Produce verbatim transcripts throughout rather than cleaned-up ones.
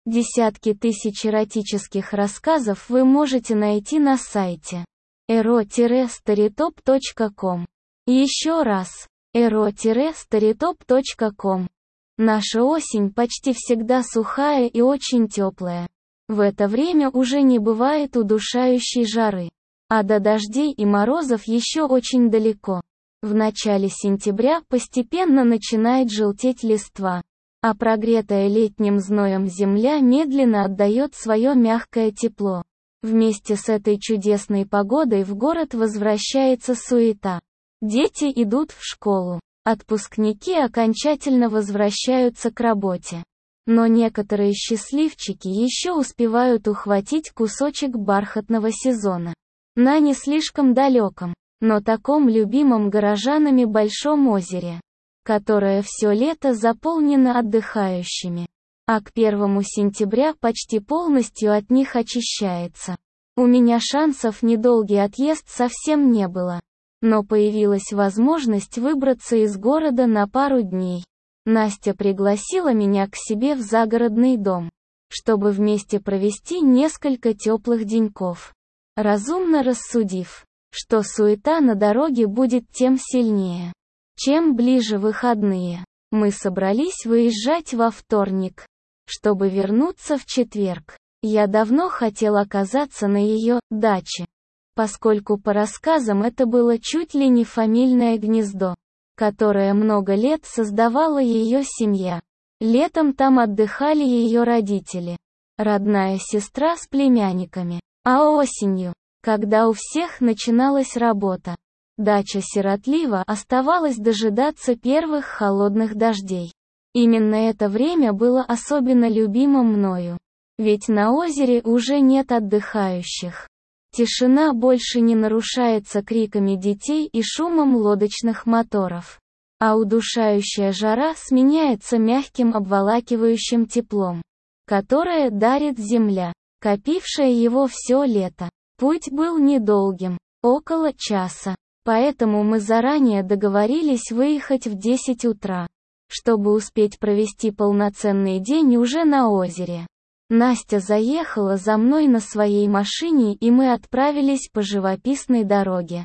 Десятки тысяч эротических рассказов вы можете найти на сайте эро старитоп точка ком. Еще раз, эро старитоп точка ком. Наша осень почти всегда сухая и очень теплая. В это время уже не бывает удушающей жары, а до дождей и морозов еще очень далеко. В начале сентября постепенно начинает желтеть листва, а прогретая летним зноем земля медленно отдает свое мягкое тепло. Вместе с этой чудесной погодой в город возвращается суета. Дети идут в школу, отпускники окончательно возвращаются к работе. Но некоторые счастливчики еще успевают ухватить кусочек бархатного сезона. На не слишком далеком, но таком любимом горожанами Большом озере, которое все лето заполнено отдыхающими, а к первому сентября почти полностью от них очищается. У меня шансов недолгий отъезд совсем не было, но появилась возможность выбраться из города на пару дней. Настя пригласила меня к себе в загородный дом, чтобы вместе провести несколько теплых деньков. Разумно рассудив, что суета на дороге будет тем сильнее, чем ближе выходные, мы собрались выезжать во вторник, чтобы вернуться в четверг. Я давно хотел оказаться на ее даче, поскольку по рассказам это было чуть ли не фамильное гнездо, которое много лет создавала ее семья. Летом там отдыхали ее родители, родная сестра с племянниками, а осенью, когда у всех начиналась работа, дача сиротливо оставалась дожидаться первых холодных дождей. Именно это время было особенно любимо мною, ведь на озере уже нет отдыхающих. Тишина больше не нарушается криками детей и шумом лодочных моторов, а удушающая жара сменяется мягким обволакивающим теплом, которое дарит земля, копившая его все лето. Путь был недолгим, около часа, поэтому мы заранее договорились выехать в десять утра, чтобы успеть провести полноценный день уже на озере. Настя заехала за мной на своей машине, и мы отправились по живописной дороге,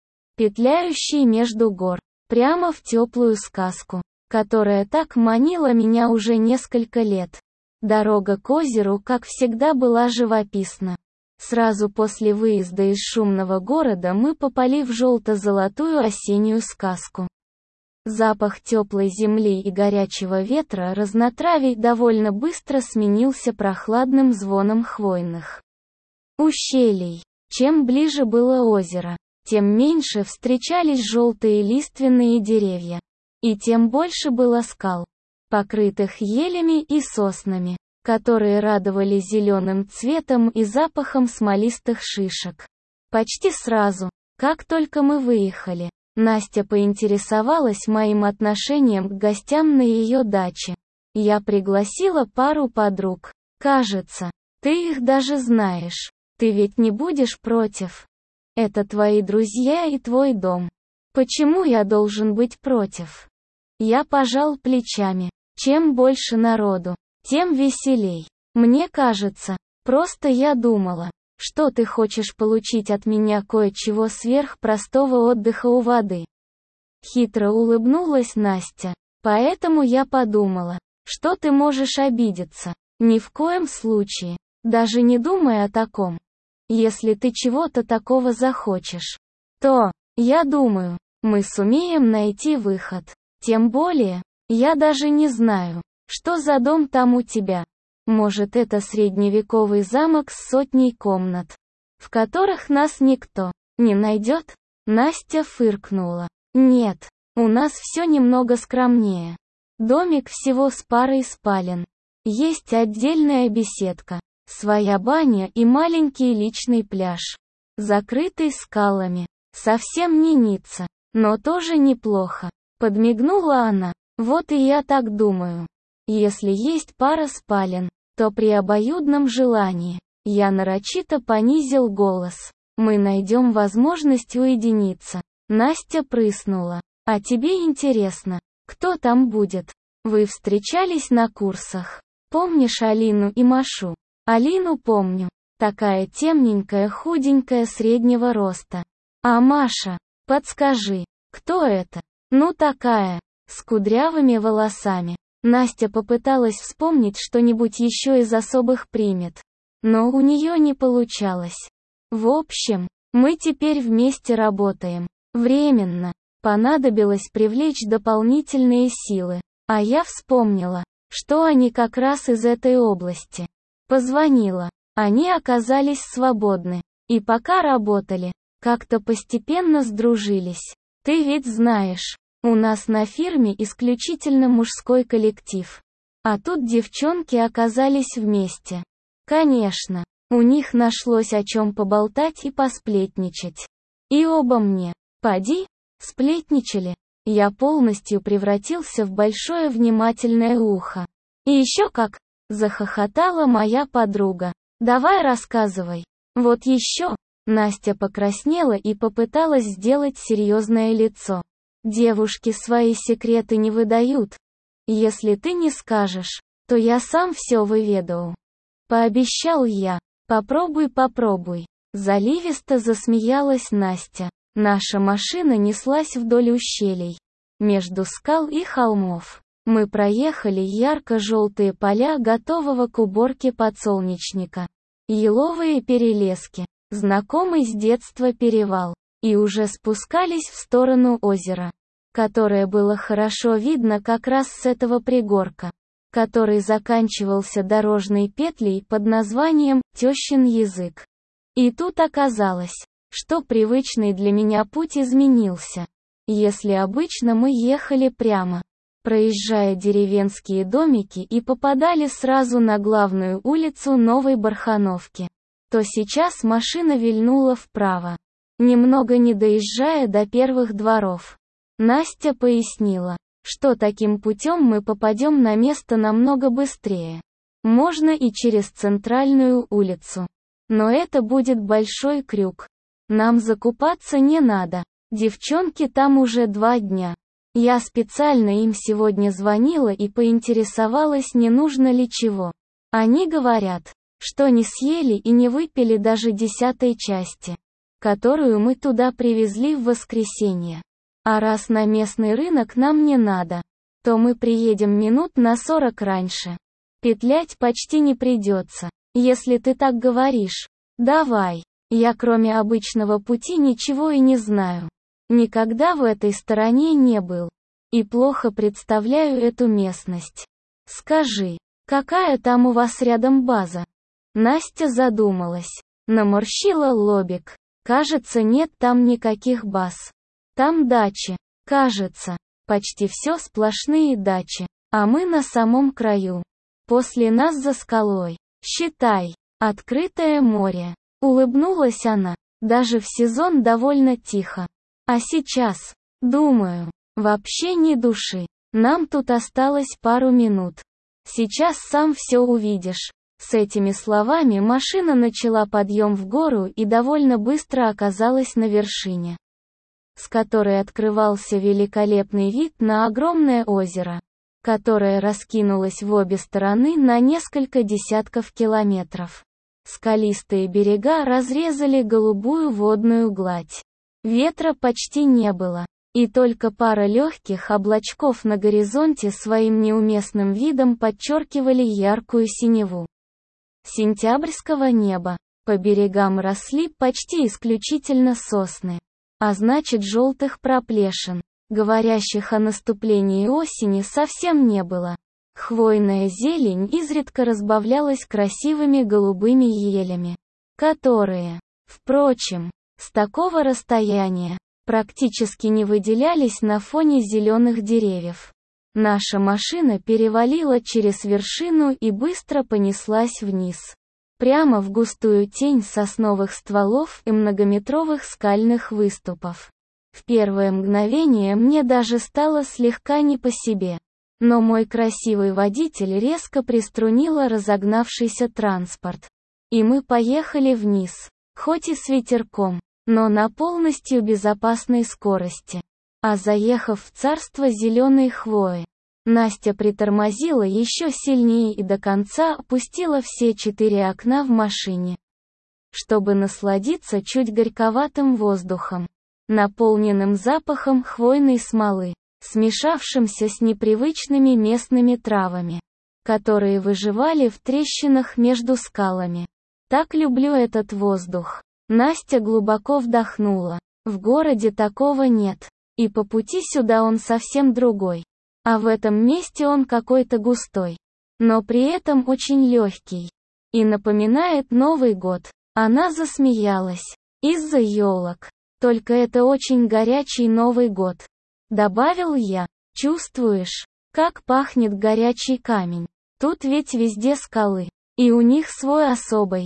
петляющей между гор, прямо в теплую сказку, которая так манила меня уже несколько лет. Дорога к озеру, как всегда, была живописна. Сразу после выезда из шумного города мы попали в желто-золотую осеннюю сказку. Запах теплой земли и горячего ветра разнотравий довольно быстро сменился прохладным звоном хвойных ущелий. Чем ближе было озеро, тем меньше встречались желтые лиственные деревья, и тем больше было скал, покрытых елями и соснами, которые радовали зеленым цветом и запахом смолистых шишек. Почти сразу, как только мы выехали, Настя поинтересовалась моим отношением к гостям на ее даче. Я пригласила пару подруг. Кажется, ты их даже знаешь. Ты ведь не будешь против? Это твои друзья и твой дом. Почему я должен быть против? Я пожал плечами. Чем больше народу, тем веселей. Мне кажется, просто я думала, что ты хочешь получить от меня кое-чего сверх простого отдыха у воды. Хитро улыбнулась Настя. Поэтому я подумала, что ты можешь обидеться. Ни в коем случае, даже не думай о таком. Если ты чего-то такого захочешь, то, я думаю, мы сумеем найти выход. Тем более, я даже не знаю, что за дом там у тебя. Может, это средневековый замок с сотней комнат, в которых нас никто не найдет? Настя фыркнула. Нет, у нас все немного скромнее. Домик всего с парой спален. Есть отдельная беседка, своя баня и маленький личный пляж, закрытый скалами. Совсем не Ницца, но тоже неплохо. Подмигнула она. Вот и я так думаю. Если есть пара спален, то при обоюдном желании, я нарочито понизил голос, мы найдем возможность уединиться. Настя прыснула. А тебе интересно, кто там будет? Вы встречались на курсах? Помнишь Алину и Машу? Алину помню. Такая темненькая, худенькая, среднего роста. А Маша? Подскажи, кто это? Ну такая, с кудрявыми волосами. Настя попыталась вспомнить что-нибудь еще из особых примет. Но у нее не получалось. В общем, мы теперь вместе работаем. Временно. Понадобилось привлечь дополнительные силы. А я вспомнила, что они как раз из этой области. Позвонила. Они оказались свободны. И пока работали, как-то постепенно сдружились. Ты ведь знаешь, у нас на фирме исключительно мужской коллектив. А тут девчонки оказались вместе. Конечно, у них нашлось о чем поболтать и посплетничать. И оба мне, поди, сплетничали. Я полностью превратился в большое внимательное ухо. И еще как, захохотала моя подруга. Давай рассказывай. Вот еще. Настя покраснела и попыталась сделать серьезное лицо. Девушки свои секреты не выдают. Если ты не скажешь, то я сам все выведаю. Пообещал я. Попробуй, попробуй. Заливисто засмеялась Настя. Наша машина неслась вдоль ущелий. Между скал и холмов. Мы проехали ярко-желтые поля готового к уборке подсолнечника. Еловые перелески. Знакомый с детства перевал. И уже спускались в сторону озера, которое было хорошо видно как раз с этого пригорка, который заканчивался дорожной петлей под названием «Тещин язык». И тут оказалось, что привычный для меня путь изменился. Если обычно мы ехали прямо, проезжая деревенские домики и попадали сразу на главную улицу Новой Бархановки, то сейчас машина вильнула вправо, немного не доезжая до первых дворов. Настя пояснила, что таким путем мы попадем на место намного быстрее. Можно и через центральную улицу. Но это будет большой крюк. Нам закупаться не надо. Девчонки там уже два дня. Я специально им сегодня звонила и поинтересовалась, не нужно ли чего. Они говорят, что не съели и не выпили даже десятой части, которую мы туда привезли в воскресенье. А раз на местный рынок нам не надо, то мы приедем минут на сорок раньше. Петлять почти не придется, если ты так говоришь. Давай. Я кроме обычного пути ничего и не знаю. Никогда в этой стороне не был. И плохо представляю эту местность. Скажи, какая там у вас рядом база? Настя задумалась. Наморщила лобик. Кажется, нет там никаких баз. Там дачи. Кажется. Почти все сплошные дачи. А мы на самом краю. После нас за скалой. Считай. Открытое море. Улыбнулась она. Даже в сезон довольно тихо. А сейчас, думаю, вообще ни души. Нам тут осталось пару минут. Сейчас сам все увидишь. С этими словами машина начала подъем в гору и довольно быстро оказалась на вершине, с которой открывался великолепный вид на огромное озеро, которое раскинулось в обе стороны на несколько десятков километров. Скалистые берега разрезали голубую водную гладь. Ветра почти не было, и только пара легких облачков на горизонте своим неуместным видом подчеркивали яркую синеву сентябрьского неба. По берегам росли почти исключительно сосны, а значит желтых проплешин, говорящих о наступлении осени, совсем не было. Хвойная зелень изредка разбавлялась красивыми голубыми елями, которые, впрочем, с такого расстояния, практически не выделялись на фоне зеленых деревьев. Наша машина перевалила через вершину и быстро понеслась вниз, прямо в густую тень сосновых стволов и многометровых скальных выступов. В первое мгновение мне даже стало слегка не по себе. Но мой красивый водитель резко приструнила разогнавшийся транспорт. И мы поехали вниз, хоть и с ветерком, но на полностью безопасной скорости. А заехав в царство зеленой хвои, Настя притормозила еще сильнее и до конца опустила все четыре окна в машине, чтобы насладиться чуть горьковатым воздухом, наполненным запахом хвойной смолы, смешавшимся с непривычными местными травами, которые выживали в трещинах между скалами. Так люблю этот воздух. Настя глубоко вдохнула. В городе такого нет. И по пути сюда он совсем другой. А в этом месте он какой-то густой. Но при этом очень легкий. И напоминает Новый год. Она засмеялась. Из-за елок. Только это очень горячий Новый год. Добавил я. Чувствуешь, как пахнет горячий камень? Тут ведь везде скалы. И у них свой особый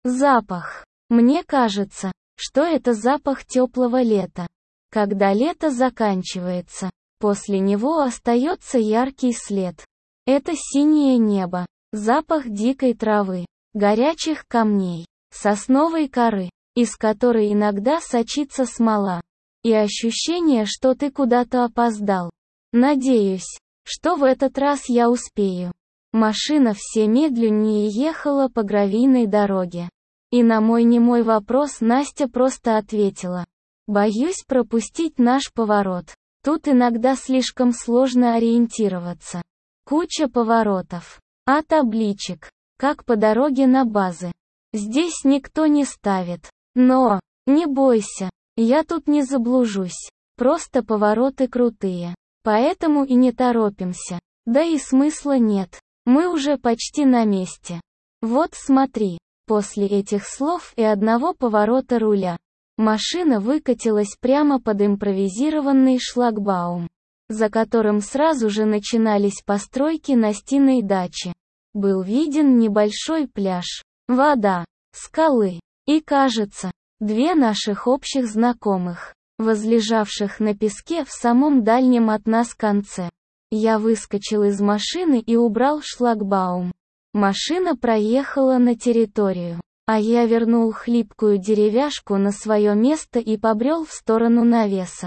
запах. Мне кажется, что это запах теплого лета. Когда лето заканчивается, после него остается яркий след. Это синее небо, запах дикой травы, горячих камней, сосновой коры, из которой иногда сочится смола. И ощущение, что ты куда-то опоздал. Надеюсь, что в этот раз я успею. Машина все медленнее ехала по гравийной дороге. И на мой немой вопрос Настя просто ответила. Боюсь пропустить наш поворот. Тут иногда слишком сложно ориентироваться. Куча поворотов. А табличек, как по дороге на базы. Здесь никто не ставит. Но, не бойся, я тут не заблужусь. Просто повороты крутые. Поэтому и не торопимся. Да и смысла нет. Мы уже почти на месте. Вот смотри. После этих слов и одного поворота руля, машина выкатилась прямо под импровизированный шлагбаум, за которым сразу же начинались постройки Настиной дачи. Был виден небольшой пляж, вода, скалы и, кажется, две наших общих знакомых, возлежавших на песке в самом дальнем от нас конце. Я выскочил из машины и убрал шлагбаум. Машина проехала на территорию, а я вернул хлипкую деревяшку на свое место и побрел в сторону навеса,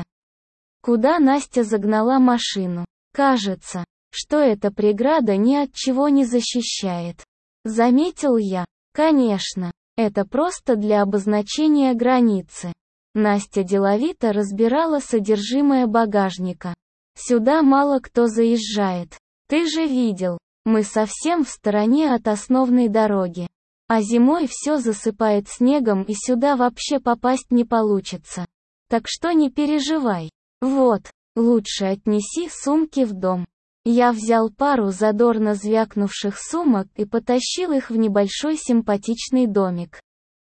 куда Настя загнала машину. Кажется, что эта преграда ни от чего не защищает. Заметил я. Конечно, это просто для обозначения границы. Настя деловито разбирала содержимое багажника. Сюда мало кто заезжает. Ты же видел. Мы совсем в стороне от основной дороги. А зимой все засыпает снегом и сюда вообще попасть не получится. Так что не переживай. Вот, лучше отнеси сумки в дом. Я взял пару задорно звякнувших сумок и потащил их в небольшой симпатичный домик.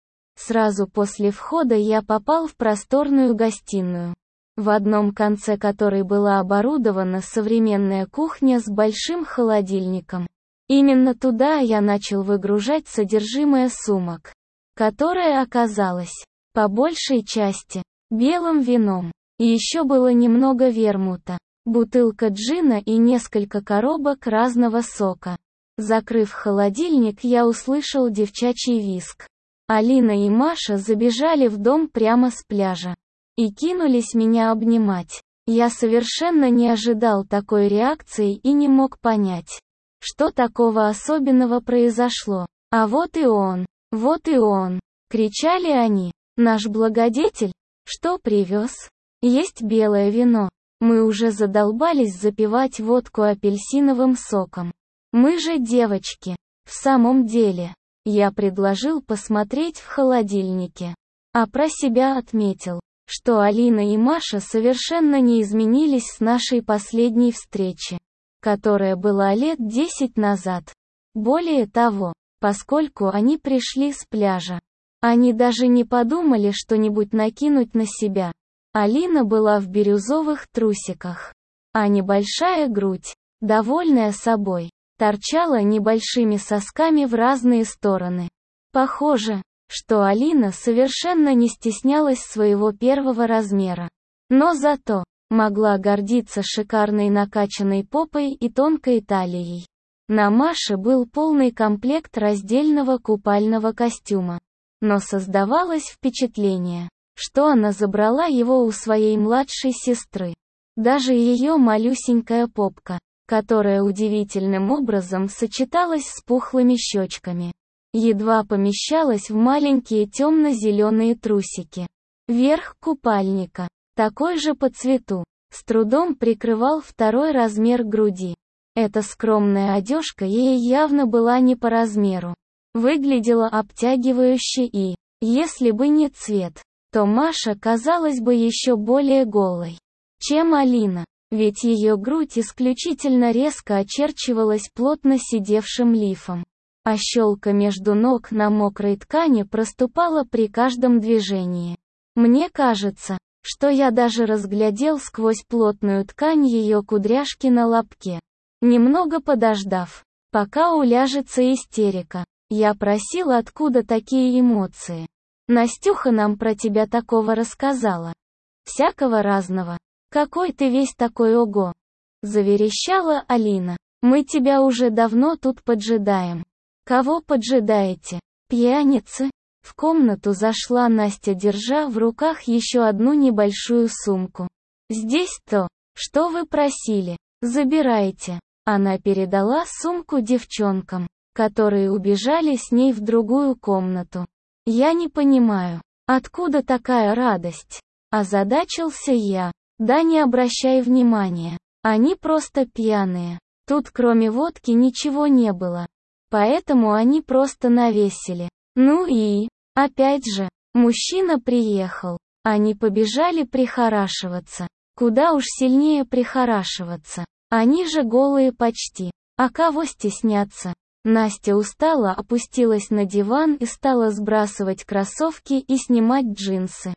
Сразу после входа я попал в просторную гостиную, в одном конце которой была оборудована современная кухня с большим холодильником. Именно туда я начал выгружать содержимое сумок, которое оказалось, по большей части, белым вином. И еще было немного вермута, бутылка джина и несколько коробок разного сока. Закрыв холодильник, я услышал девчачий визг. Алина и Маша забежали в дом прямо с пляжа и кинулись меня обнимать. Я совершенно не ожидал такой реакции и не мог понять, что такого особенного произошло. А вот и он, вот и он, кричали они. Наш благодетель, что привез? Есть белое вино. Мы уже задолбались запивать водку апельсиновым соком. Мы же девочки. В самом деле, я предложил посмотреть в холодильнике. А про себя отметил, что Алина и Маша совершенно не изменились с нашей последней встречи, которая была лет десять назад. Более того, поскольку они пришли с пляжа, они даже не подумали что-нибудь накинуть на себя. Алина была в бирюзовых трусиках, а небольшая грудь, довольная собой, торчала небольшими сосками в разные стороны. Похоже, что Алина совершенно не стеснялась своего первого размера. Но зато могла гордиться шикарной накачанной попой и тонкой талией. На Маше был полный комплект раздельного купального костюма. Но создавалось впечатление, что она забрала его у своей младшей сестры. Даже ее малюсенькая попка которая удивительным образом сочеталась с пухлыми щечками. Едва помещалась в маленькие темно-зеленые трусики. Верх купальника, такой же по цвету, с трудом прикрывал второй размер груди. Эта скромная одежка ей явно была не по размеру. Выглядела обтягивающе и, если бы не цвет, то Маша казалась бы еще более голой, чем Алина, ведь ее грудь исключительно резко очерчивалась плотно сидевшим лифом, а щелка между ног на мокрой ткани проступала при каждом движении. Мне кажется, что я даже разглядел сквозь плотную ткань ее кудряшки на лобке. Немного подождав, пока уляжется истерика, я просил, откуда такие эмоции. Настюха нам про тебя такого рассказала. Всякого разного. Какой ты весь такой, ого. Заверещала Алина. Мы тебя уже давно тут поджидаем. Кого поджидаете? Пьяницы? В комнату зашла Настя, держа в руках еще одну небольшую сумку. Здесь то, что вы просили. Забирайте. Она передала сумку девчонкам, которые убежали с ней в другую комнату. Я не понимаю, откуда такая радость? Озадачился я. Да не обращай внимания. Они просто пьяные. Тут кроме водки ничего не было. Поэтому они просто навесили. Ну и, опять же, мужчина приехал. Они побежали прихорашиваться. Куда уж сильнее прихорашиваться. Они же голые почти. А кого стесняться? Настя устала, опустилась на диван и стала сбрасывать кроссовки и снимать джинсы.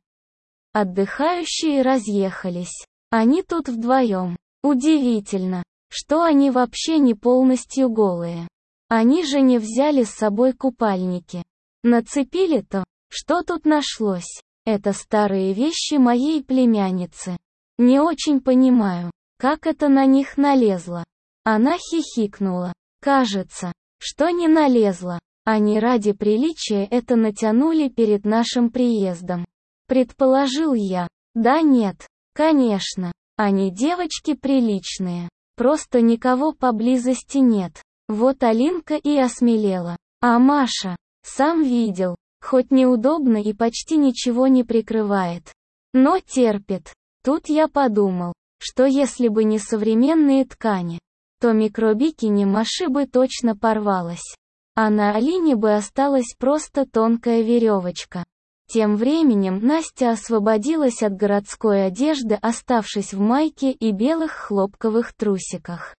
Отдыхающие разъехались. Они тут вдвоем. Удивительно, что они вообще не полностью голые. Они же не взяли с собой купальники. Нацепили то, что тут нашлось. Это старые вещи моей племянницы. Не очень понимаю, как это на них налезло. Она хихикнула. Кажется, что не налезла. Они ради приличия это натянули перед нашим приездом. Предположил я. Да нет, конечно, они девочки приличные. Просто никого поблизости нет. Вот Алинка и осмелела. А Маша, сам видел, хоть неудобно и почти ничего не прикрывает. Но терпит. Тут я подумал, что если бы не современные ткани, то микробикини Маши бы точно порвалась. А на Алине бы осталась просто тонкая веревочка. Тем временем Настя освободилась от городской одежды, оставшись в майке и белых хлопковых трусиках.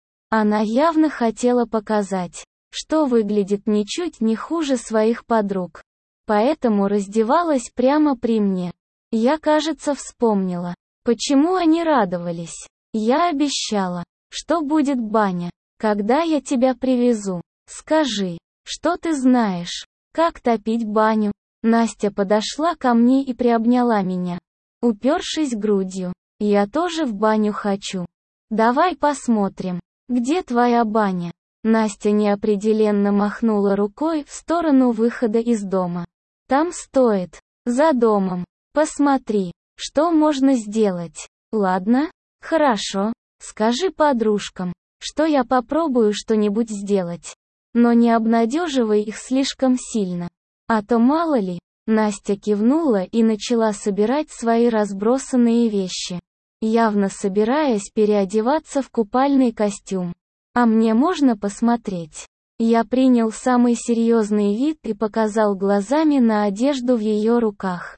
Она явно хотела показать, что выглядит ничуть не хуже своих подруг. Поэтому раздевалась прямо при мне. Я, кажется, вспомнила, почему они радовались. Я обещала, что будет баня, когда я тебя привезу. Скажи, что ты знаешь, как топить баню? Настя подошла ко мне и приобняла меня, упершись грудью. Я тоже в баню хочу. Давай посмотрим, где твоя баня. Настя неопределенно махнула рукой в сторону выхода из дома. Там стоит, за домом. Посмотри, что можно сделать. Ладно? Хорошо. Скажи подружкам, что я попробую что-нибудь сделать. Но не обнадеживай их слишком сильно. А то мало ли. Настя кивнула и начала собирать свои разбросанные вещи, явно собираясь переодеваться в купальный костюм. А мне можно посмотреть? Я принял самый серьезный вид и показал глазами на одежду в ее руках.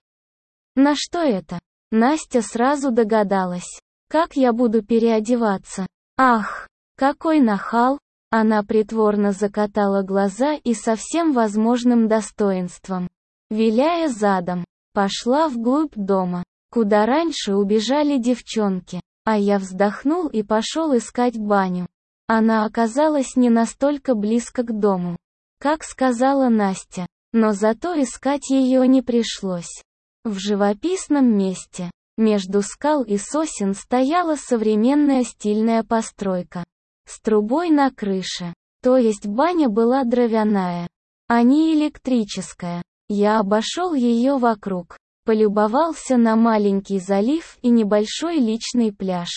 На что это? Настя сразу догадалась. Как я буду переодеваться? Ах, какой нахал! Она притворно закатала глаза и со всем возможным достоинством, виляя задом, пошла вглубь дома, куда раньше убежали девчонки, а я вздохнул и пошел искать баню. Она оказалась не настолько близко к дому, как сказала Настя, но зато искать ее не пришлось. В живописном месте, между скал и сосен, стояла современная стильная постройка. С трубой на крыше. То есть баня была дровяная, а не электрическая. Я обошел ее вокруг, полюбовался на маленький залив и небольшой личный пляж.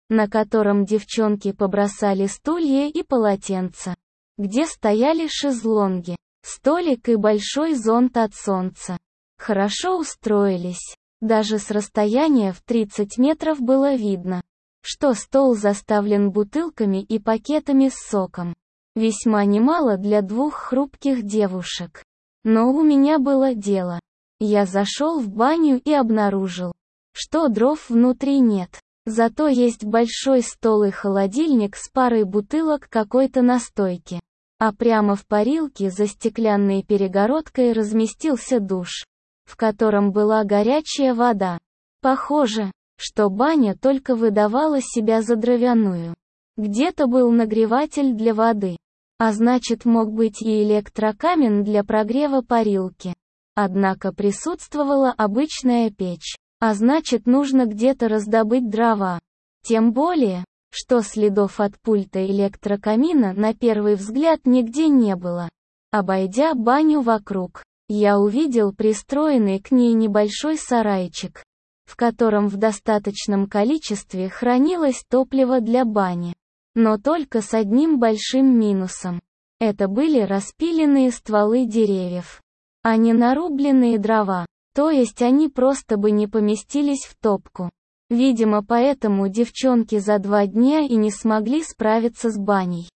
на котором девчонки побросали стулья и полотенца, где стояли шезлонги, столик и большой зонт от солнца. Хорошо устроились. Даже с расстояния в тридцать метров было видно, что стол заставлен бутылками и пакетами с соком. Весьма немало для двух хрупких девушек. Но у меня было дело. Я зашел в баню и обнаружил, что дров внутри нет. Зато есть большой стол и холодильник с парой бутылок какой-то настойки. А прямо в парилке за стеклянной перегородкой разместился душ, в котором была горячая вода. Похоже, что баня только выдавала себя за дровяную. Где-то был нагреватель для воды. А значит, мог быть и электрокамин для прогрева парилки. Однако присутствовала обычная печь. А значит, нужно где-то раздобыть дрова. Тем более, что следов от пульта электрокамина на первый взгляд нигде не было. Обойдя баню вокруг, я увидел пристроенный к ней небольшой сарайчик, в котором в достаточном количестве хранилось топливо для бани. Но только с одним большим минусом. Это были распиленные стволы деревьев, а не нарубленные дрова, то есть они просто бы не поместились в топку. Видимо, поэтому девчонки за два дня и не смогли справиться с баней.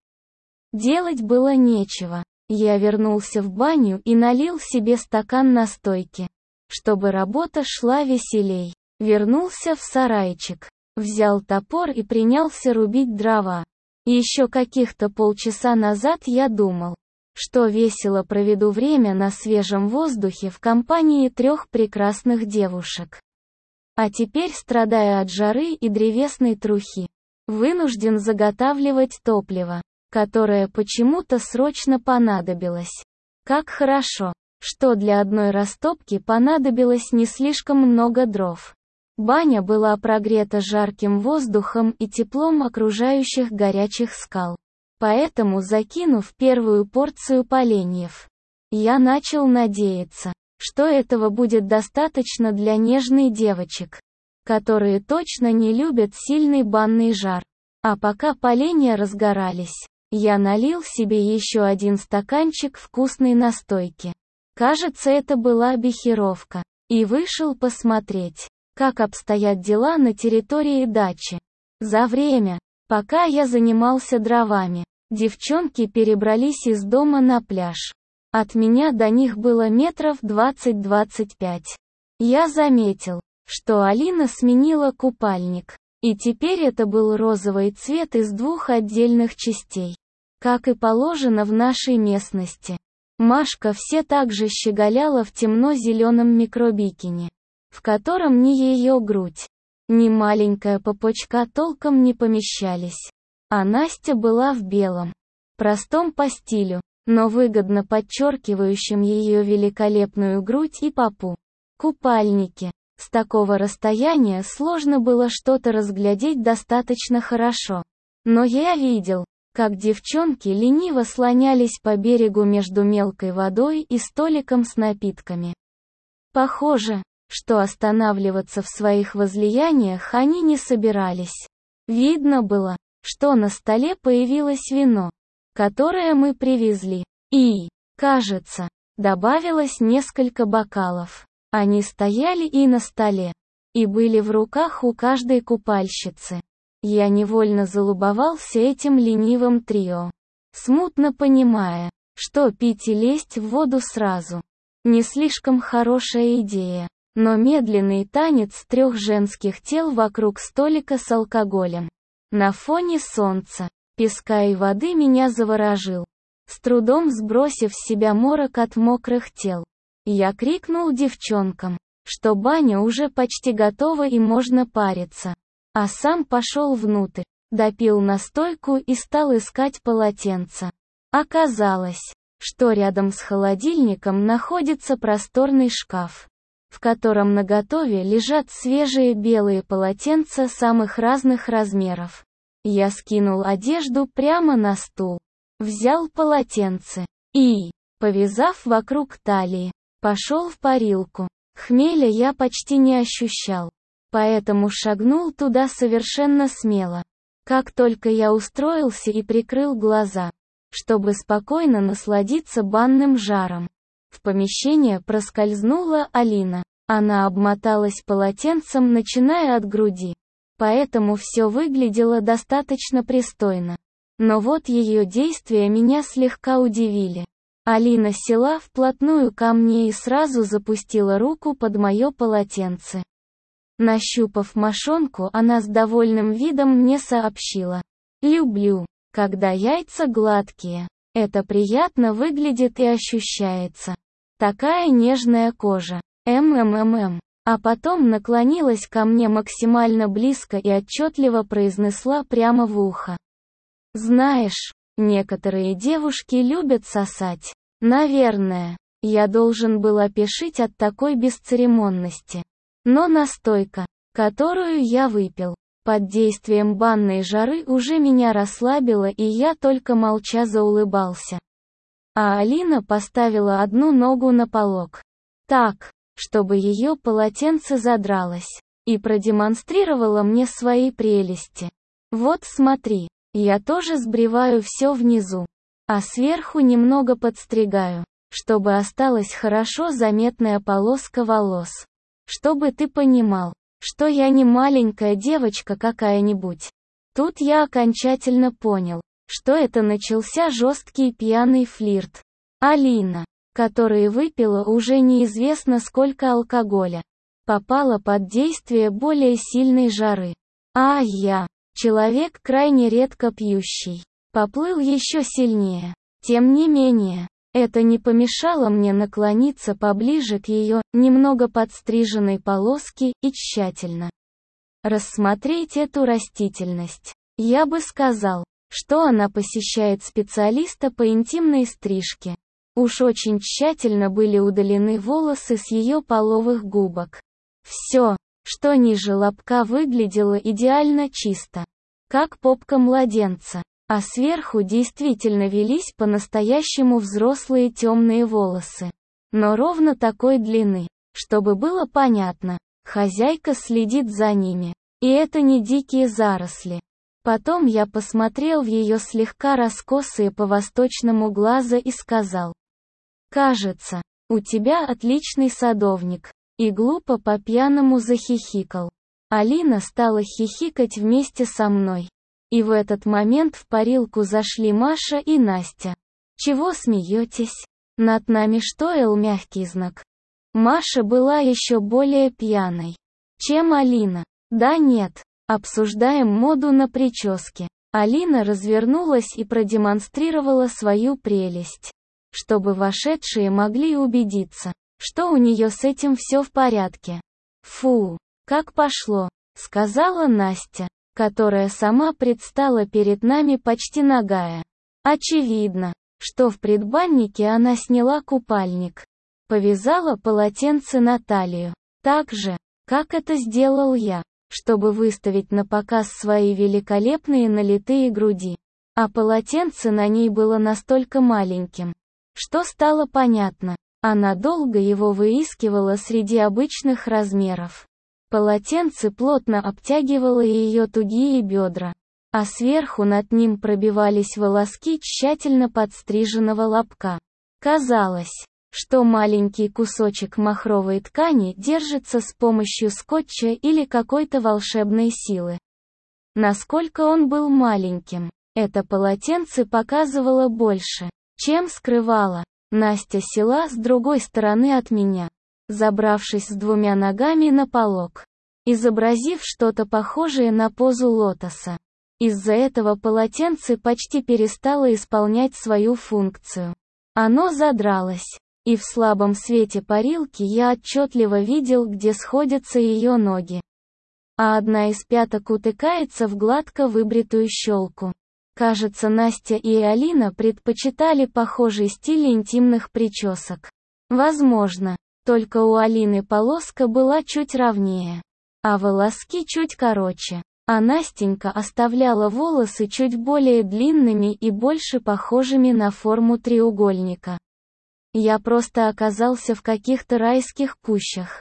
Делать было нечего. Я вернулся в баню и налил себе стакан настойки, чтобы работа шла веселей. Вернулся в сарайчик, взял топор и принялся рубить дрова. Еще каких-то полчаса назад я думал, что весело проведу время на свежем воздухе в компании трех прекрасных девушек. А теперь, страдая от жары и древесной трухи, вынужден заготавливать топливо, которое почему-то срочно понадобилось. Как хорошо, что для одной растопки понадобилось не слишком много дров. Баня была прогрета жарким воздухом и теплом окружающих горячих скал. Поэтому, закинув первую порцию поленьев, я начал надеяться, что этого будет достаточно для нежных девочек, которые точно не любят сильный банный жар. А пока поленья разгорались, я налил себе еще один стаканчик вкусной настойки. Кажется, это была бихеровка. И вышел посмотреть, как обстоят дела на территории дачи. За время, пока я занимался дровами, девчонки перебрались из дома на пляж. От меня до них было метров двадцать-двадцать пять. Я заметил, что Алина сменила купальник, и теперь это был розовый цвет из двух отдельных частей, как и положено в нашей местности. Машка все так же щеголяла в темно-зеленом микробикини, в котором ни ее грудь, ни маленькая попочка толком не помещались. А Настя была в белом, простом по стилю, но выгодно подчеркивающем ее великолепную грудь и попу. Купальники. С такого расстояния сложно было что-то разглядеть достаточно хорошо. Но я видел, как девчонки лениво слонялись по берегу между мелкой водой и столиком с напитками. Похоже, что останавливаться в своих возлияниях они не собирались. Видно было, что на столе появилось вино, которое мы привезли, и, кажется, добавилось несколько бокалов. Они стояли и на столе, и были в руках у каждой купальщицы. Я невольно залюбовался этим ленивым трио, смутно понимая, что пить и лезть в воду сразу не слишком хорошая идея. Но медленный танец трех женских тел вокруг столика с алкоголем на фоне солнца, песка и воды меня заворожил. С трудом сбросив с себя морок от мокрых тел, я крикнул девчонкам, что баня уже почти готова и можно париться. А сам пошел внутрь, допил настойку и стал искать полотенца. Оказалось, что рядом с холодильником находится просторный шкаф, в котором наготове лежат свежие белые полотенца самых разных размеров. Я скинул одежду прямо на стул, взял полотенце и, повязав вокруг талии, пошел в парилку. Хмеля я почти не ощущал. поэтому шагнул туда совершенно смело. Как только я устроился и прикрыл глаза, чтобы спокойно насладиться банным жаром, в помещение проскользнула Алина. Она обмоталась полотенцем, начиная от груди, поэтому все выглядело достаточно пристойно. Но вот ее действия меня слегка удивили. Алина села вплотную ко мне и сразу запустила руку под мое полотенце. Нащупав мошонку, она с довольным видом мне сообщила: «Люблю, когда яйца гладкие. Это приятно выглядит и ощущается. Такая нежная кожа. МММ». А потом наклонилась ко мне максимально близко и отчетливо произнесла прямо в ухо: «Знаешь, некоторые девушки любят сосать. Наверное, я должен был опешить от такой бесцеремонности. Но настойка, которую я выпил, под действием банной жары уже меня расслабила, и я только молча заулыбался. А Алина поставила одну ногу на полок, так, чтобы ее полотенце задралось, и продемонстрировала мне свои прелести. Вот смотри, я тоже сбриваю все внизу, а сверху немного подстригаю, чтобы осталась хорошо заметная полоска волос. Чтобы ты понимал, что я не маленькая девочка какая-нибудь». Тут я окончательно понял, что это начался жесткий пьяный флирт. Алина, которая выпила уже неизвестно сколько алкоголя, попала под действие более сильной жары. А я, человек крайне редко пьющий, поплыл еще сильнее. Тем не менее, это не помешало мне наклониться поближе к ее, немного подстриженной полоске, и тщательно рассмотреть эту растительность. Я бы сказал, что она посещает специалиста по интимной стрижке. Уж очень тщательно были удалены волосы с ее половых губок. Все, что ниже лобка, выглядело идеально чисто, как попка младенца. А сверху действительно велись по-настоящему взрослые темные волосы. Но ровно такой длины, чтобы было понятно, хозяйка следит за ними. И это не дикие заросли. Потом я посмотрел в ее слегка раскосые по-восточному глаза и сказал: «Кажется, у тебя отличный садовник». И глупо по-пьяному захихикал. Алина стала хихикать вместе со мной. И в этот момент в парилку зашли Маша и Настя. «Чего смеетесь? Над нами что, эл мягкий знак?» Маша была еще более пьяной, чем Алина. «Да нет, обсуждаем моду на прически». Алина развернулась и продемонстрировала свою прелесть, чтобы вошедшие могли убедиться, что у нее с этим все в порядке. «Фу, как пошло», — сказала Настя, которая сама предстала перед нами почти нагая. Очевидно, что в предбаннике она сняла купальник, повязала полотенце на талию, так же, как это сделал я, чтобы выставить на показ свои великолепные налитые груди. А полотенце на ней было настолько маленьким, что стало понятно, она долго его выискивала среди обычных размеров. Полотенце плотно обтягивало ее тугие бедра, а сверху над ним пробивались волоски тщательно подстриженного лобка. Казалось, что маленький кусочек махровой ткани держится с помощью скотча или какой-то волшебной силы. Насколько он был маленьким, это полотенце показывало больше, чем скрывало. Настя села с другой стороны от меня, забравшись с двумя ногами на полок, изобразив что-то похожее на позу лотоса. Из-за этого полотенце почти перестало исполнять свою функцию. Оно задралось, и в слабом свете парилки я отчетливо видел, где сходятся ее ноги. А одна из пяток утыкается в гладко выбритую щелку. Кажется, Настя и Алина предпочитали похожий стиль интимных причесок. Возможно, только у Алины полоска была чуть ровнее, а волоски чуть короче, а Настенька оставляла волосы чуть более длинными и больше похожими на форму треугольника. Я просто оказался в каких-то райских кущах.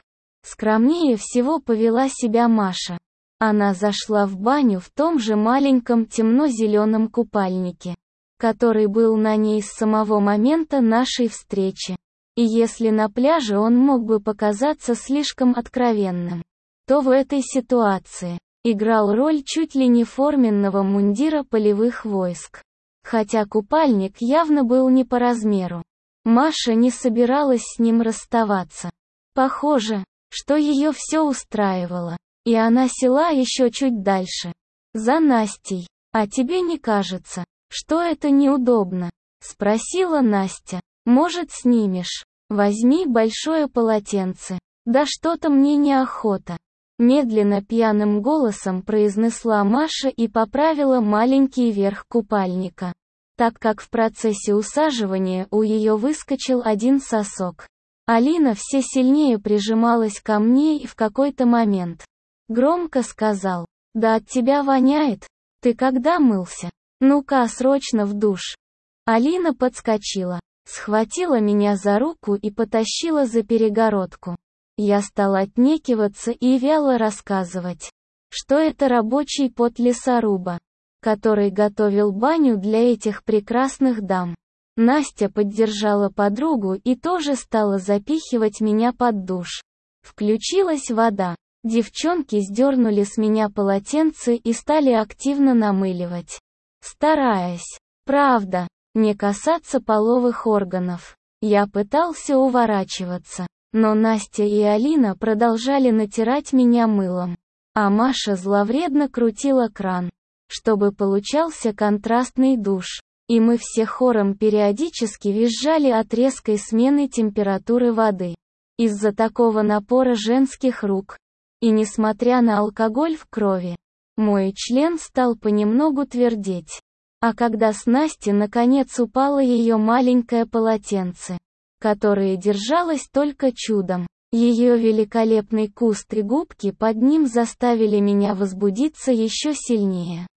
Скромнее всего повела себя Маша. Она зашла в баню в том же маленьком темно-зеленом купальнике, который был на ней с самого момента нашей встречи. И если на пляже он мог бы показаться слишком откровенным, то в этой ситуации играл роль чуть ли не форменного мундира полевых войск. Хотя купальник явно был не по размеру. Маша не собиралась с ним расставаться. Похоже, что ее все устраивало. И она села еще чуть дальше. За Настей. «А тебе не кажется, что это неудобно?» — спросила Настя. «Может, снимешь? Возьми большое полотенце». «Да что-то мне неохота». Медленно пьяным голосом произнесла Маша и поправила маленький верх купальника, так как в процессе усаживания у ее выскочил один сосок. Алина все сильнее прижималась ко мне и в какой-то момент громко сказал: «Да от тебя воняет. Ты когда мылся? Ну-ка срочно в душ». Алина подскочила, схватила меня за руку и потащила за перегородку. Я стал отнекиваться и вяло рассказывать, что это рабочий пот лесоруба, который готовил баню для этих прекрасных дам. Настя поддержала подругу и тоже стала запихивать меня под душ. Включилась вода. Девчонки сдернули с меня полотенце и стали активно намыливать, стараясь, правда, не касаться половых органов. Я пытался уворачиваться, но Настя и Алина продолжали натирать меня мылом, а Маша зловредно крутила кран, чтобы получался контрастный душ, и мы все хором периодически визжали от резкой смены температуры воды из-за такого напора женских рук. И несмотря на алкоголь в крови, мой член стал понемногу твердеть. А когда с Насти наконец упало ее маленькое полотенце, которое держалось только чудом, ее великолепный куст и губки под ним заставили меня возбудиться еще сильнее.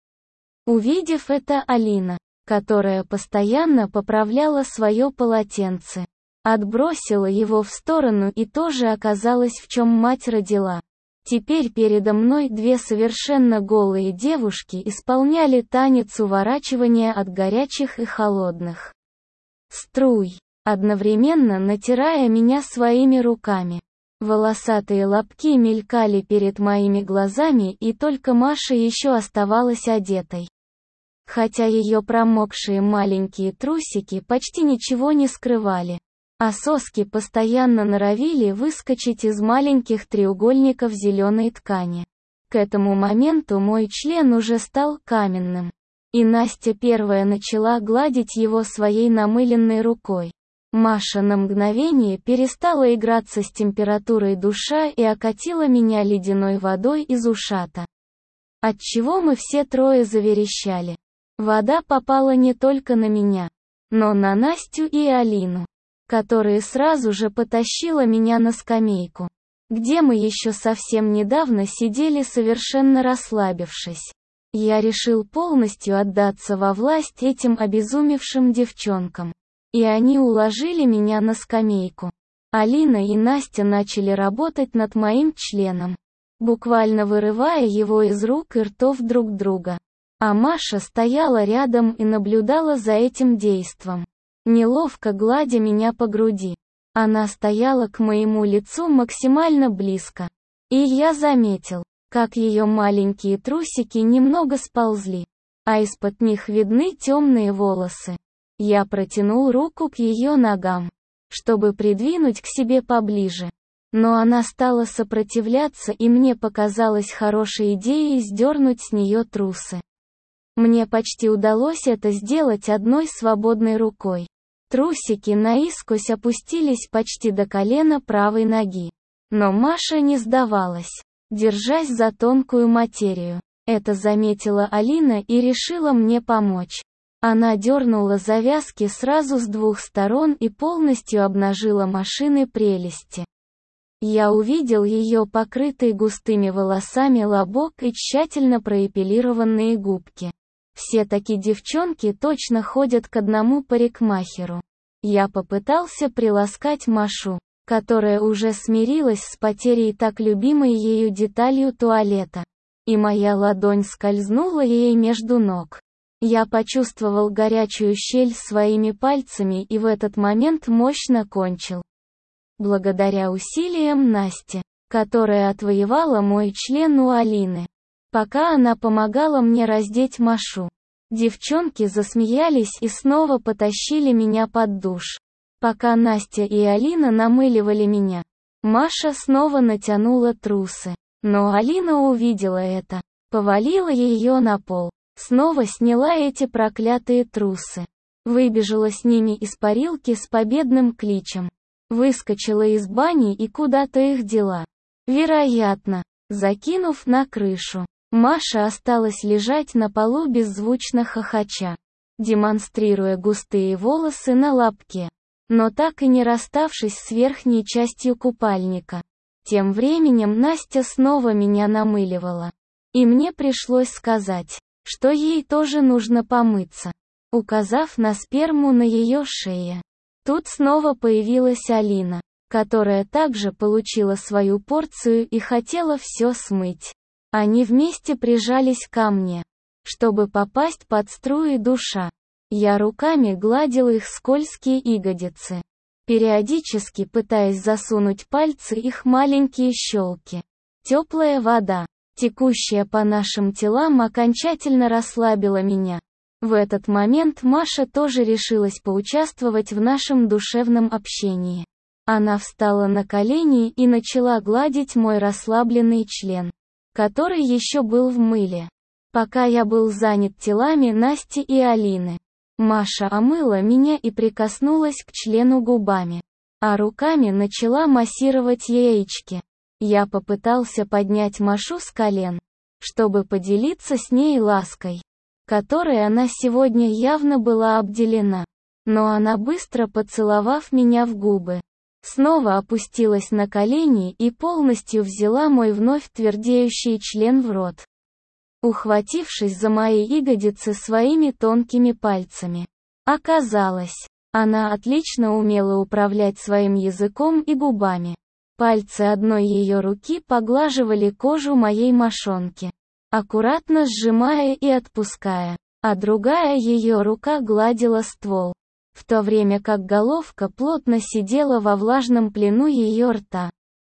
Увидев это, Алина, которая постоянно поправляла свое полотенце, отбросила его в сторону и тоже оказалась в чем мать родила. Теперь передо мной две совершенно голые девушки исполняли танец уворачивания от горячих и холодных струй, одновременно натирая меня своими руками. Волосатые лобки мелькали перед моими глазами, и только Маша еще оставалась одетой. Хотя ее промокшие маленькие трусики почти ничего не скрывали, а соски постоянно норовили выскочить из маленьких треугольников зеленой ткани. К этому моменту мой член уже стал каменным, и Настя первая начала гладить его своей намыленной рукой. Маша на мгновение перестала играться с температурой душа и окатила меня ледяной водой из ушата, отчего мы все трое заверещали. Вода попала не только на меня, но на Настю и Алину, которые сразу же потащила меня на скамейку, где мы еще совсем недавно сидели совершенно расслабившись. Я решил полностью отдаться во власть этим обезумевшим девчонкам, и они уложили меня на скамейку. Алина и Настя начали работать над моим членом, буквально вырывая его из рук и ртов друг друга. А Маша стояла рядом и наблюдала за этим действом, неловко гладя меня по груди. Она стояла к моему лицу максимально близко, и я заметил, как ее маленькие трусики немного сползли, а из-под них видны темные волосы. Я протянул руку к ее ногам, чтобы придвинуть к себе поближе, но она стала сопротивляться, и мне показалось хорошей идеей сдернуть с нее трусы. Мне почти удалось это сделать одной свободной рукой. Трусики наискось опустились почти до колена правой ноги. Но Маша не сдавалась, держась за тонкую материю. Это заметила Алина и решила мне помочь. Она дернула завязки сразу с двух сторон и полностью обнажила Машины прелести. Я увидел ее покрытый густыми волосами лобок и тщательно проэпилированные губки. Все такие девчонки точно ходят к одному парикмахеру. Я попытался приласкать Машу, которая уже смирилась с потерей так любимой ею деталью туалета. И моя ладонь скользнула ей между ног. Я почувствовал горячую щель своими пальцами и в этот момент мощно кончил. Благодаря усилиям Насти, которая отвоевала мой член у Алины. Пока она помогала мне раздеть Машу. Девчонки засмеялись и снова потащили меня под душ. Пока Настя и Алина намыливали меня, Маша снова натянула трусы. Но Алина увидела это, повалила ее на пол, снова сняла эти проклятые трусы. Выбежала с ними из парилки с победным кличем. Выскочила из бани и куда-то их дела. Вероятно, закинув на крышу. Маша осталась лежать на полу беззвучно хохоча, демонстрируя густые волосы на лобке, но так и не расставшись с верхней частью купальника. Тем временем Настя снова меня намыливала. И мне пришлось сказать, что ей тоже нужно помыться, указав на сперму на ее шее. Тут снова появилась Алина, которая также получила свою порцию и хотела все смыть. Они вместе прижались ко мне, чтобы попасть под струи душа. Я руками гладил их скользкие ягодицы, периодически пытаясь засунуть пальцы их маленькие щелки. Теплая вода, текущая по нашим телам, окончательно расслабила меня. В этот момент Маша тоже решилась поучаствовать в нашем душевном общении. Она встала на колени и начала гладить мой расслабленный член, который еще был в мыле. Пока я был занят телами Насти и Алины, Маша омыла меня и прикоснулась к члену губами, а руками начала массировать яички. Я попытался поднять Машу с колен, чтобы поделиться с ней лаской, которой она сегодня явно была обделена. Но она, быстро поцеловав меня в губы, снова опустилась на колени и полностью взяла мой вновь твердеющий член в рот, ухватившись за мои ягодицы своими тонкими пальцами. Оказалось, она отлично умела управлять своим языком и губами. Пальцы одной ее руки поглаживали кожу моей мошонки, аккуратно сжимая и отпуская, а другая ее рука гладила ствол, в то время как головка плотно сидела во влажном плену ее рта.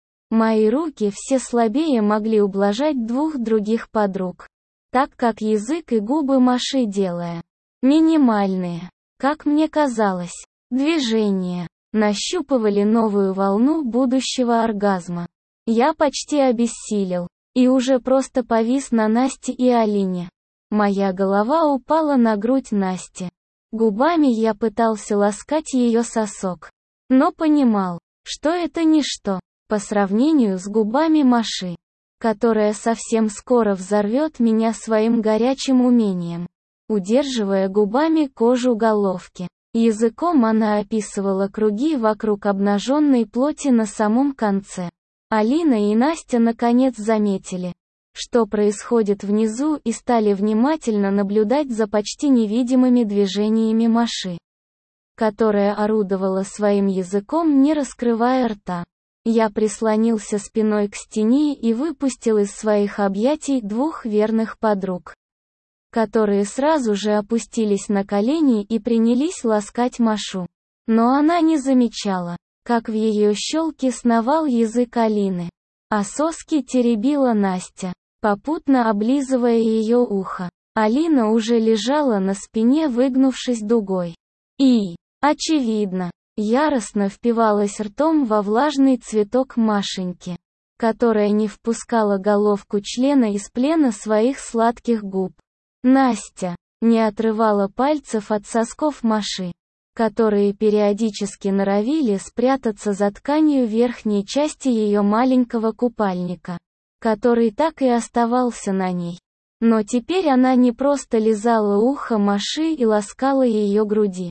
Мои руки все слабее могли ублажать двух других подруг, так как язык и губы Маши, делая минимальные, как мне казалось, движения, нащупывали новую волну будущего оргазма. Я почти обессилел, и уже просто повис на Насте и Алине. Моя голова упала на грудь Насти. Губами я пытался ласкать ее сосок, но понимал, что это ничто по сравнению с губами Маши, которая совсем скоро взорвет меня своим горячим умением. Удерживая губами кожу головки, языком она описывала круги вокруг обнаженной плоти на самом конце. Алина и Настя наконец заметили, что происходит внизу, и стали внимательно наблюдать за почти невидимыми движениями Маши, которая орудовала своим языком, не раскрывая рта. Я прислонился спиной к стене и выпустил из своих объятий двух верных подруг, которые сразу же опустились на колени и принялись ласкать Машу. Но она не замечала, как в ее щелке сновал язык Алины, а соски теребила Настя, попутно облизывая ее ухо. Алина уже лежала на спине, выгнувшись дугой. И, очевидно, яростно впивалась ртом во влажный цветок Машеньки, которая не впускала головку члена из плена своих сладких губ. Настя не отрывала пальцев от сосков Маши, которые периодически норовили спрятаться за тканью верхней части ее маленького купальника, который так и оставался на ней. Но теперь она не просто лизала ухо Маши и ласкала ее груди.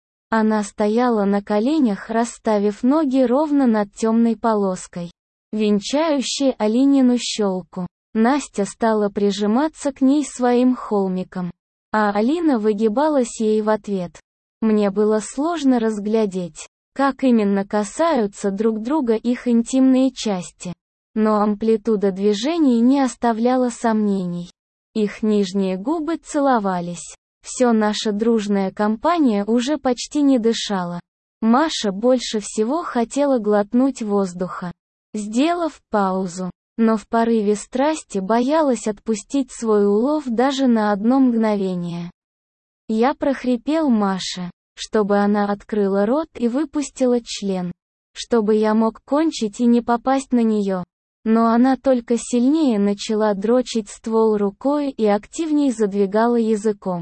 Она стояла на коленях, расставив ноги ровно над темной полоской, венчающей Алинину щелку. Настя стала прижиматься к ней своим холмиком, а Алина выгибалась ей в ответ. Мне было сложно разглядеть, как именно касаются друг друга их интимные части. Но амплитуда движений не оставляла сомнений. Их нижние губы целовались. Все наша дружная компания уже почти не дышала. Маша больше всего хотела глотнуть воздуха, сделав паузу, но в порыве страсти боялась отпустить свой улов даже на одно мгновение. Я прохрипел Маше, чтобы она открыла рот и выпустила член, чтобы я мог кончить и не попасть на нее. Но она только сильнее начала дрочить ствол рукой и активней задвигала языком,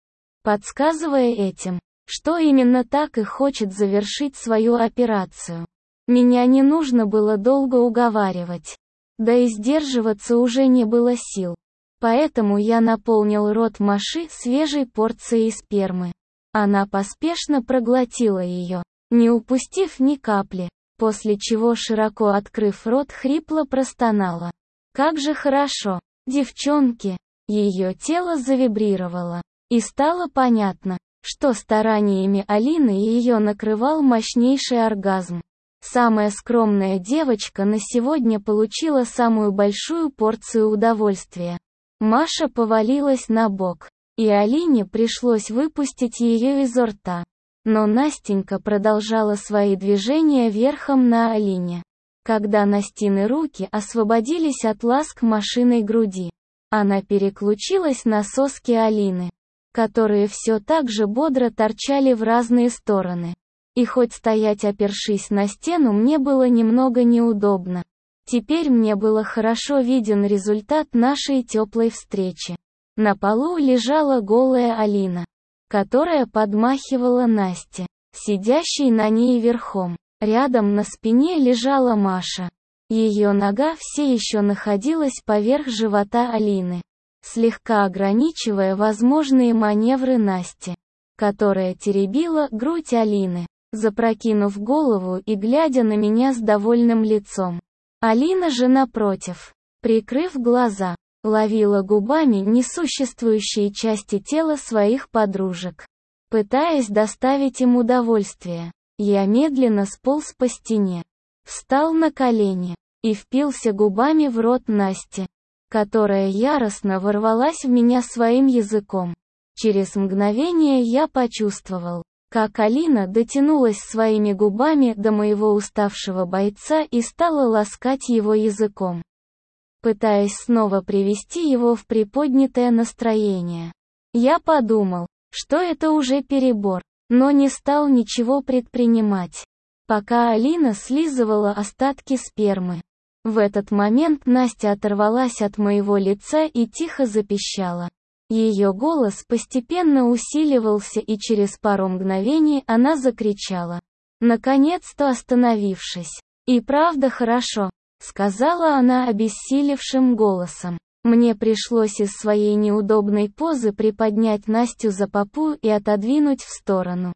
подсказывая этим, что именно так и хочет завершить свою операцию. Меня не нужно было долго уговаривать. Да и сдерживаться уже не было сил. Поэтому я наполнил рот Маши свежей порцией спермы. Она поспешно проглотила ее, не упустив ни капли, после чего, широко открыв рот, хрипло простонала. Как же хорошо, девчонки! Ее тело завибрировало. И стало понятно, что стараниями Алины ее накрывал мощнейший оргазм. Самая скромная девочка на сегодня получила самую большую порцию удовольствия. Маша повалилась на бок, и Алине пришлось выпустить ее изо рта. Но Настенька продолжала свои движения верхом на Алине. Когда Настины руки освободились от ласк Машиной груди, она переключилась на соски Алины, которые все так же бодро торчали в разные стороны. И хоть стоять опершись на стену мне было немного неудобно, теперь мне было хорошо виден результат нашей теплой встречи. На полу лежала голая Алина, которая подмахивала Насте, сидящей на ней верхом. Рядом на спине лежала Маша. Ее нога все еще находилась поверх живота Алины, слегка ограничивая возможные маневры Насти, которая теребила грудь Алины, запрокинув голову и глядя на меня с довольным лицом. Алина же напротив, прикрыв глаза, ловила губами несуществующие части тела своих подружек, пытаясь доставить им удовольствие. Я медленно сполз по стене, встал на колени и впился губами в рот Насти, которая яростно ворвалась в меня своим языком. Через мгновение я почувствовал, как Алина дотянулась своими губами до моего уставшего бойца и стала ласкать его языком, пытаясь снова привести его в приподнятое настроение. Я подумал, что это уже перебор, но не стал ничего предпринимать, пока Алина слизывала остатки спермы. В этот момент Настя оторвалась от моего лица и тихо запищала. Ее голос постепенно усиливался, и через пару мгновений она закричала, наконец-то остановившись. «И правда хорошо», — сказала она обессилевшим голосом. Мне пришлось из своей неудобной позы приподнять Настю за попу и отодвинуть в сторону,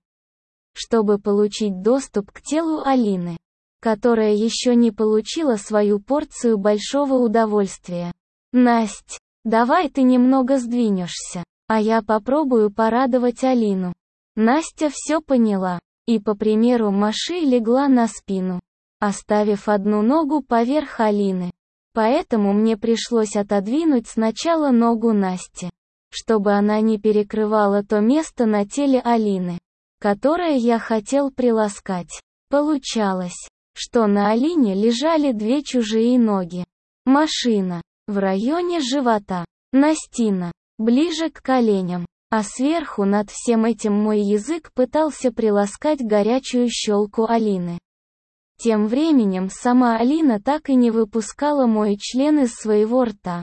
чтобы получить доступ к телу Алины, которая еще не получила свою порцию большого удовольствия. «Насть, давай ты немного сдвинешься, а я попробую порадовать Алину». Настя все поняла, и по примеру Маши легла на спину, оставив одну ногу поверх Алины. Поэтому мне пришлось отодвинуть сначала ногу Насти, чтобы она не перекрывала то место на теле Алины, которое я хотел приласкать. Получалось, что на Алине лежали две чужие ноги. Машина в районе живота, Настина ближе к коленям, а сверху над всем этим мой язык пытался приласкать горячую щелку Алины. Тем временем сама Алина так и не выпускала мой член из своего рта.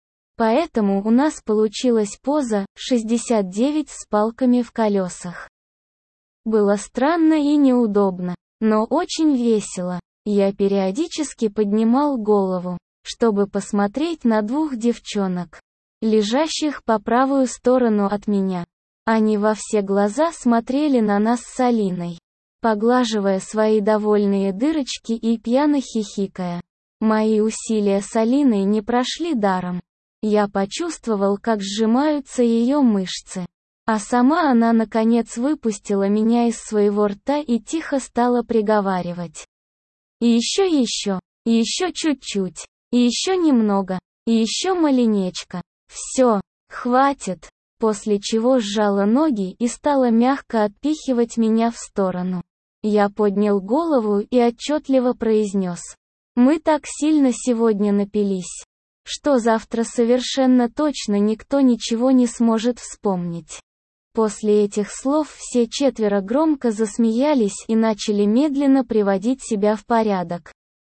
Поэтому у нас получилась поза шестьдесят девять с палками в колесах. Было странно и неудобно, но очень весело. Я периодически поднимал голову, чтобы посмотреть на двух девчонок, лежащих по правую сторону от меня. Они во все глаза смотрели на нас с Алиной, поглаживая свои довольные дырочки и пьяно хихикая. Мои усилия с Алиной не прошли даром. Я почувствовал, как сжимаются ее мышцы, А сама она наконец выпустила меня из своего рта и тихо стала приговаривать. И еще и еще, и еще чуть-чуть, и еще немного, и еще маленечко. Все, хватит. После чего сжала ноги и стала мягко отпихивать меня в сторону. Я поднял голову и отчетливо произнес. Мы так сильно сегодня напились, что завтра совершенно точно никто ничего не сможет вспомнить. После этих слов все четверо громко засмеялись и начали медленно приводить себя в порядок.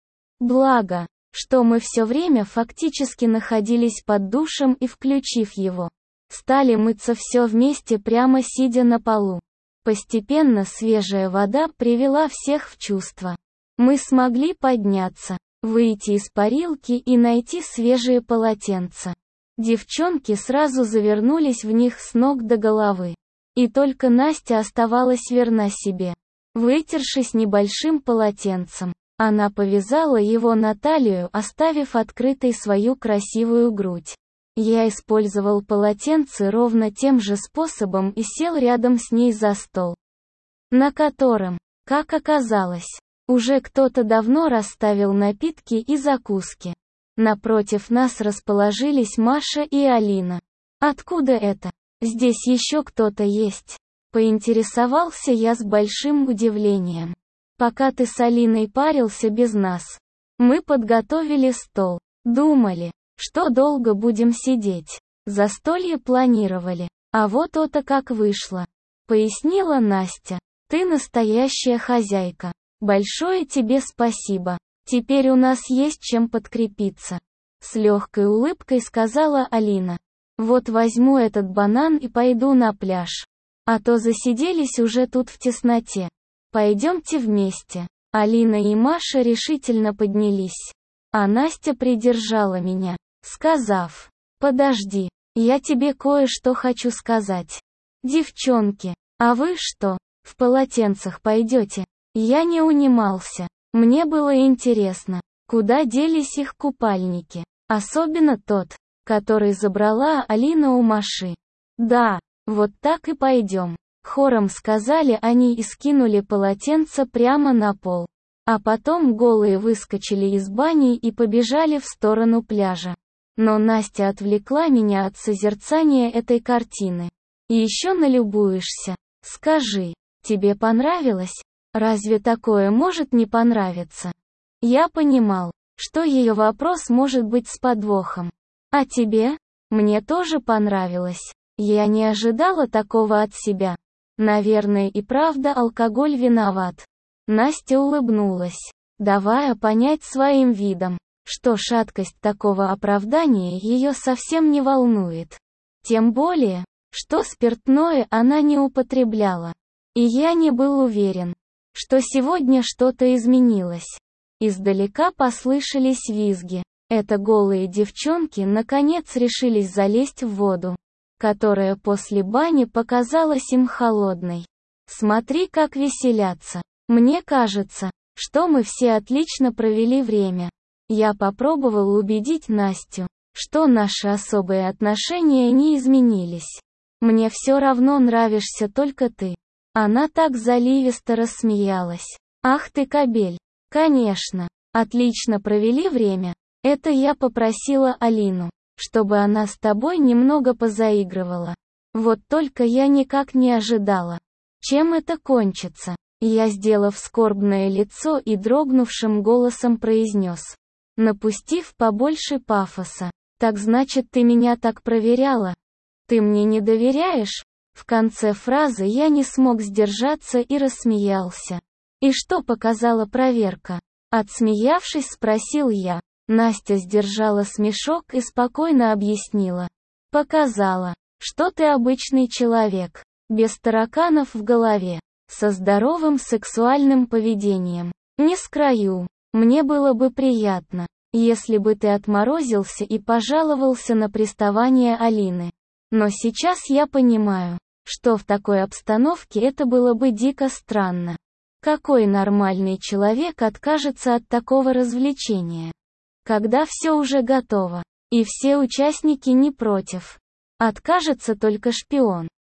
Благо, что мы все время фактически находились под душем и, включив его, стали мыться все вместе прямо сидя на полу. Постепенно свежая вода привела всех в чувство. Мы смогли подняться, выйти из парилки и найти свежие полотенца. Девчонки сразу завернулись в них с ног до головы. И только Настя оставалась верна себе. Вытершись небольшим полотенцем, она повязала его на талию, оставив открытой свою красивую грудь. Я использовал полотенце ровно тем же способом и сел рядом с ней за стол, на котором, как оказалось, уже кто-то давно расставил напитки и закуски. Напротив нас расположились Маша и Алина. «Откуда это? Здесь еще кто-то есть?» Поинтересовался я с большим удивлением. «Пока ты с Алиной парился без нас, мы подготовили стол. Думали, что долго будем сидеть. Застолье планировали. А вот это как вышло», — пояснила Настя. «Ты настоящая хозяйка. Большое тебе спасибо. Теперь у нас есть чем подкрепиться», — с легкой улыбкой сказала Алина. «Вот возьму этот банан и пойду на пляж. А то засиделись уже тут в тесноте. Пойдемте вместе». Алина и Маша решительно поднялись. А Настя придержала меня, сказав: «Подожди, я тебе кое-что хочу сказать. Девчонки, а вы что, в полотенцах пойдете?» Я не унимался. Мне было интересно, куда делись их купальники. Особенно тот, который забрала Алина у Маши. «Да, вот так и пойдем», — хором сказали они и скинули полотенце прямо на пол. А потом голые выскочили из бани и побежали в сторону пляжа. Но Настя отвлекла меня от созерцания этой картины. «И еще налюбуешься. Скажи, тебе понравилось? Разве такое может не понравиться?» Я понимал, что ее вопрос может быть с подвохом. «А тебе?» Мне тоже понравилось. Я не ожидала такого от себя. Наверное, и правда алкоголь виноват. Настя улыбнулась, давая понять своим видом, что шаткость такого оправдания ее совсем не волнует. Тем более, что спиртное она не употребляла. И я не был уверен, что сегодня что-то изменилось. Издалека послышались визги. Это голые девчонки наконец решились залезть в воду, которая после бани показалась им холодной. Смотри, как веселятся. Мне кажется, что мы все отлично провели время. Я попробовал убедить Настю, что наши особые отношения не изменились. Мне все равно нравишься только ты. Она так заливисто рассмеялась. Ах ты кобель. Конечно. Отлично провели время. Это я попросила Алину, чтобы она с тобой немного позаигрывала. Вот только я никак не ожидала, чем это кончится. Я, сделав скорбное лицо и дрогнувшим голосом произнес, напустив побольше пафоса: «Так значит, ты меня так проверяла? Ты мне не доверяешь?» В конце фразы я не смог сдержаться и рассмеялся. «И что показала проверка?» Отсмеявшись, спросил я. Настя сдержала смешок и спокойно объяснила. «Показала, что ты обычный человек, без тараканов в голове, со здоровым сексуальным поведением. Не скрою, мне было бы приятно, если бы ты отморозился и пожаловался на приставание Алины. Но сейчас я понимаю, что в такой обстановке это было бы дико странно. Какой нормальный человек откажется от такого развлечения? Когда все уже готово, и все участники не против. Откажется только шпион.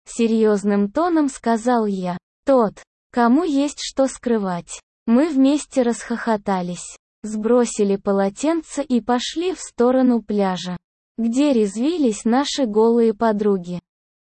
Серьезным тоном сказал я. Тот, кому есть что скрывать. Мы вместе расхохотались, сбросили полотенце и пошли в сторону пляжа, где резвились наши голые подруги.